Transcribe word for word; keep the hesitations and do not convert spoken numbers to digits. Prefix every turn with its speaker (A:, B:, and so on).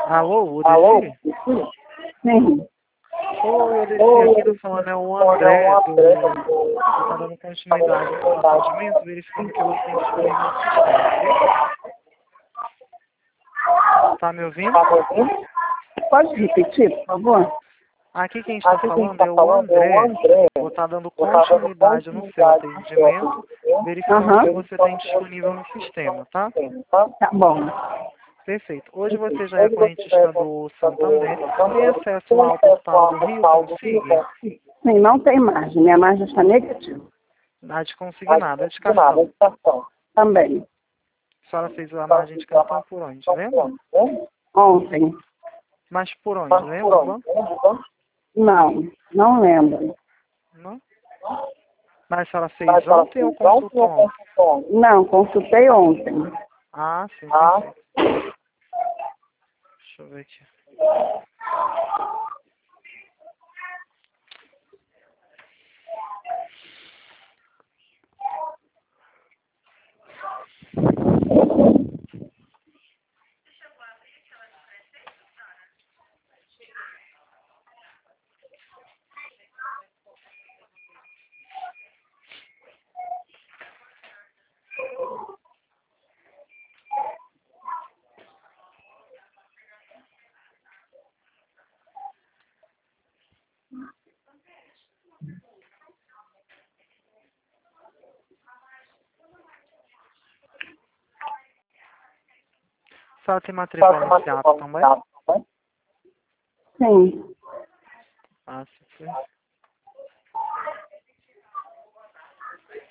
A: Alô,
B: Alô?
A: Odeci?
B: Sim.
A: Oi, Odeci, aqui tá falando é o André, do... Eu tá dando continuidade no seu atendimento, verificando que você tem disponível no sistema, ok? Tá me ouvindo?
B: Tá me ouvindo? Pode repetir, por favor?
A: Aqui quem está
B: Aqui quem
A: falando
B: está
A: é o
B: falando é o
A: André.
B: André.
A: Vou estar dando
B: Vou estar dando
A: continuidade no seu
B: continuidade no seu
A: atendimento,
B: atendimento.
A: verificando
B: Aham.
A: que você tem disponível no sistema, tá?
B: Tá Tá bom.
A: Perfeito. Hoje você já é
B: Hoje você já é
A: correntista do Santander, tem acesso
B: tem
A: lá ao
B: acesso
A: portal
B: ao
A: do Rio
B: portal do Rio
A: Consigne?
B: Sim, não tem margem. Minha margem está negativa.
A: A de consignado, a de
B: De nada,
A: cartão.
B: educação. Também.
A: A senhora fez a margem de cartão por onde, lembra?
B: Ontem.
A: Mas por onde, lembra o banco?
B: Não, não lembro.
A: Não? Mas a senhora fez ontem ou consultou ontem?
B: Não, consultei ontem.
A: Ah, sim, perfeito. Deixa eu ver aqui. A senhora tem matrícula no SEAP também?
B: Sim.
A: Ah, sim, perfeito.